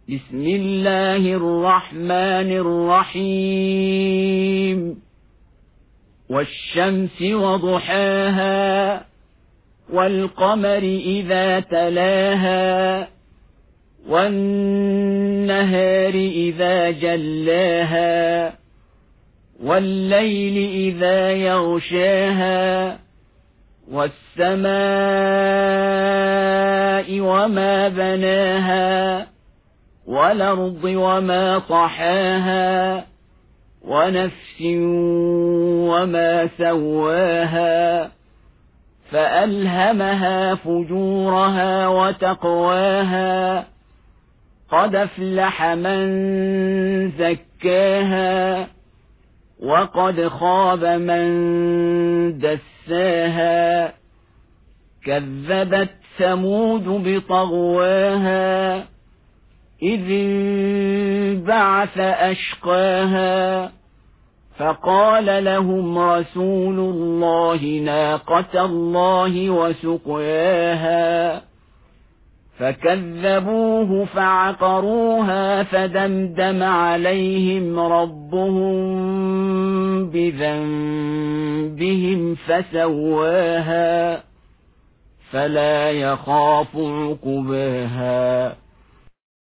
بسم الله الرحمن الرحيم والشمس وضحاها والقمر إذا تلاها والنهار إذا جلاها والليل إذا يغشاها والسماء وما بناها والأرض وما طحاها ونفس وما سواها فألهمها فجورها وتقواها قد أفلح من زكاها وقد خاب من دساها كذبت ثمود بطغواها إذ انبعث أشقاها فقال لهم رسول الله ناقة الله وسقياها فكذبوه فعقروها فدمدم عليهم ربهم بذنبهم فسواها فلا يخاف عقباها